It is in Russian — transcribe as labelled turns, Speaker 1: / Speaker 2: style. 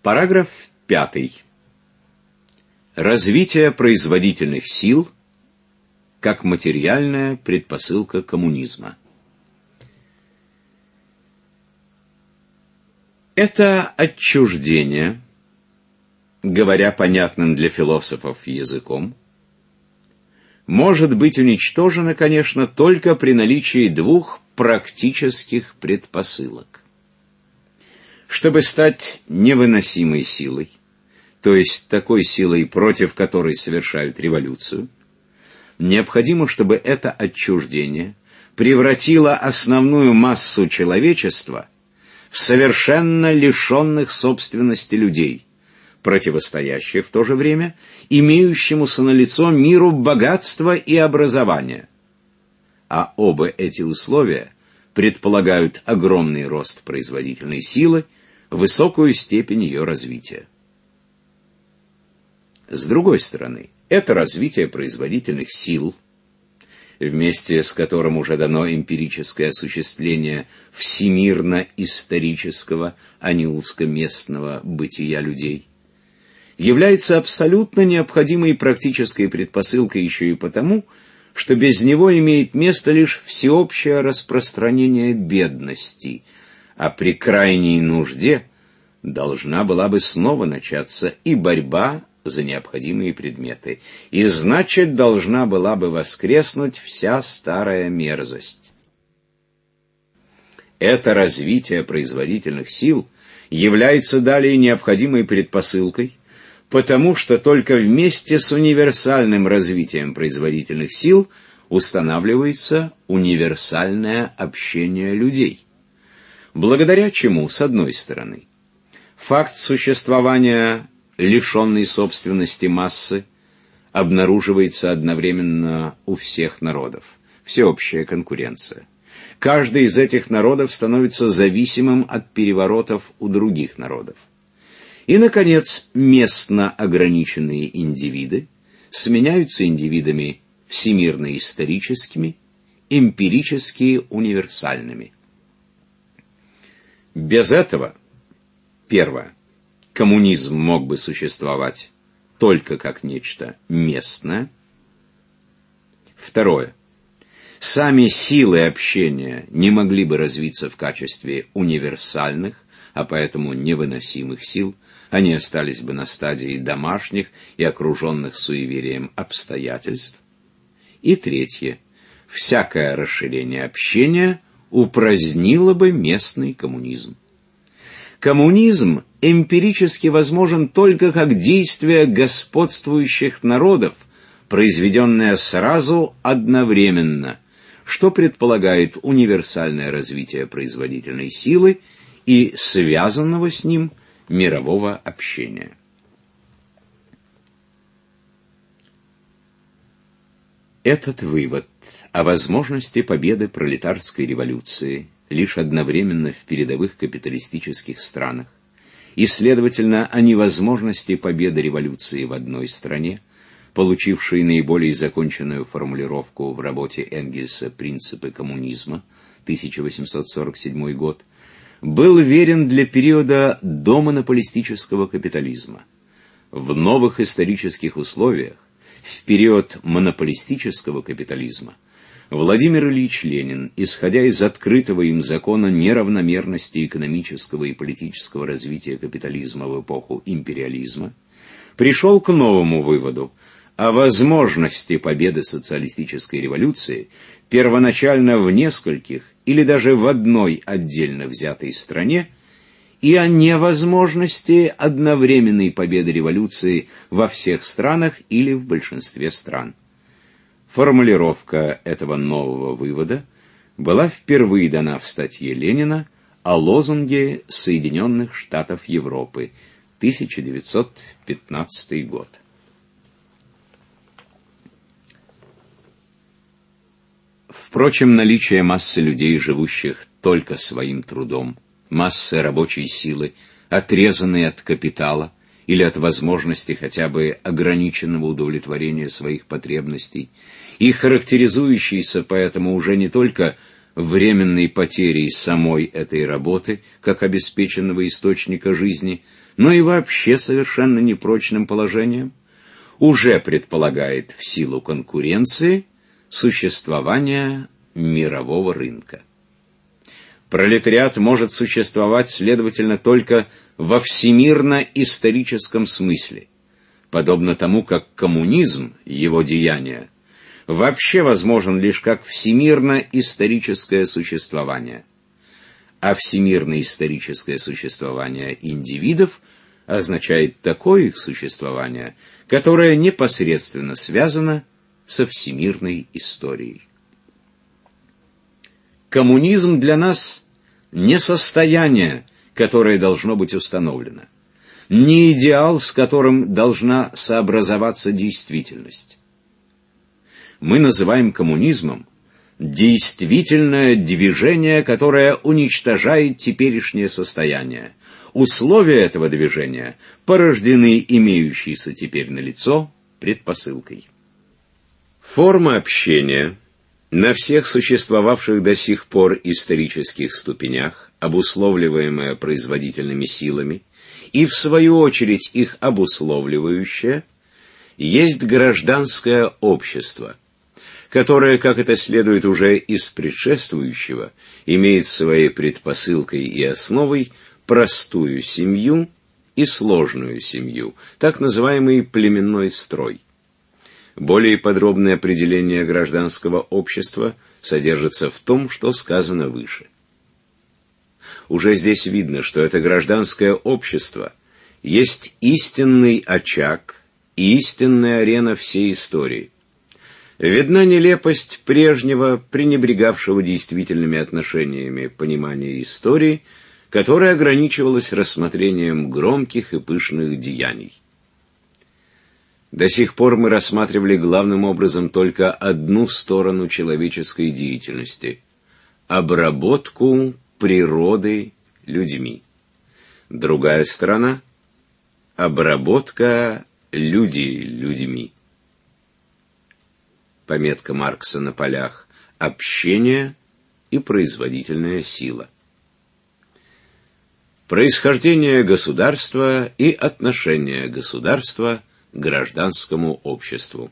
Speaker 1: Параграф 5. Развитие производительных сил как материальная предпосылка коммунизма. Это отчуждение, говоря понятным для философов языком, может быть уничтожено, конечно, только при наличии двух практических предпосылок. Чтобы стать невыносимой силой, то есть такой силой, против которой совершают революцию, необходимо, чтобы это отчуждение превратило основную массу человечества в совершенно лишенных собственности людей, противостоящих в то же время имеющемуся налицо миру богатства и образования. А оба эти условия предполагают огромный рост производительной силы, высокую степень ее развития. С другой стороны, это развитие производительных сил, вместе с которым уже дано эмпирическое осуществление всемирно-исторического, а не узкоместного бытия людей, является абсолютно необходимой практической предпосылкой еще и потому, что без него имеет место лишь всеобщее распространение бедности, а при крайней нужде должна была бы снова начаться и борьба за необходимые предметы, и значит, должна была бы воскреснуть вся старая мерзость. Это развитие производительных сил является далее необходимой предпосылкой, потому что только вместе с универсальным развитием производительных сил устанавливается универсальное общение людей, благодаря чему, с одной стороны, факт существования лишенной собственности массы обнаруживается одновременно у всех народов, всеобщая конкуренция. Каждый из этих народов становится зависимым от переворотов у других народов. И, наконец, местно ограниченные индивиды сменяются индивидами всемирно-историческими, эмпирически универсальными. Без этого, первое, коммунизм мог бы существовать только как нечто местное. Второе, сами силы общения не могли бы развиться в качестве универсальных, а поэтому невыносимых сил, они остались бы на стадии домашних и окруженных суеверием обстоятельств. И третье, всякое расширение общения упразднило бы местный коммунизм. Коммунизм эмпирически возможен только как действие господствующих народов, произведенное сразу одновременно, что предполагает универсальное развитие производительной силы и связанного с ним мирового общения. Этот вывод о возможности победы пролетарской революции лишь одновременно в передовых капиталистических странах и, следовательно, о невозможности победы революции в одной стране, получившей наиболее законченную формулировку в работе Энгельса «Принципы коммунизма», 1847 год, был верен для периода домонополистического капитализма. В новых исторических условиях, в период монополистического капитализма, Владимир Ильич Ленин, исходя из открытого им закона неравномерности экономического и политического развития капитализма в эпоху империализма, пришел к новому выводу о возможности победы социалистической революции первоначально в нескольких или даже в одной отдельно взятой стране и о невозможности одновременной победы революции во всех странах или в большинстве стран. Формулировка этого нового вывода была впервые дана в статье Ленина о лозунге Соединенных Штатов Европы, 1915 год. Впрочем, наличие массы людей, живущих только своим трудом, массы рабочей силы, отрезанной от капитала или от возможности хотя бы ограниченного удовлетворения своих потребностей, и характеризующейся поэтому уже не только временной потерей самой этой работы, как обеспеченного источника жизни, но и вообще совершенно непрочным положением, уже предполагает в силу конкуренции существование мирового рынка. Пролетариат может существовать, следовательно, только во всемирно-историческом смысле, подобно тому, как коммунизм, его деяние, вообще возможен лишь как всемирно-историческое существование. А всемирно-историческое существование индивидов означает такое их существование, которое непосредственно связано со всемирной историей. Коммунизм для нас не состояние, которое должно быть установлено, не идеал, с которым должна сообразоваться действительность. Мы называем коммунизмом действительное движение, которое уничтожает теперешнее состояние. Условия этого движения порождены имеющейся теперь налицо предпосылкой. Форма общения на всех существовавших до сих пор исторических ступенях, обусловливаемая производительными силами, и в свою очередь их обусловливающая, есть гражданское общество, которое, как это следует уже из предшествующего, имеет своей предпосылкой и основой простую семью и сложную семью, так называемый племенной строй. Более подробное определение гражданского общества содержится в том, что сказано выше. Уже здесь видно, что это гражданское общество есть истинный очаг и истинная арена всей истории. Видна нелепость прежнего, пренебрегавшего действительными отношениями понимания истории, которое ограничивалось рассмотрением громких и пышных деяний. До сих пор мы рассматривали главным образом только одну сторону человеческой деятельности – обработку природы людьми. Другая сторона – обработка людей людьми. Пометка Маркса на полях «Общение и производительная сила». Происхождение государства и отношение государства к гражданскому обществу.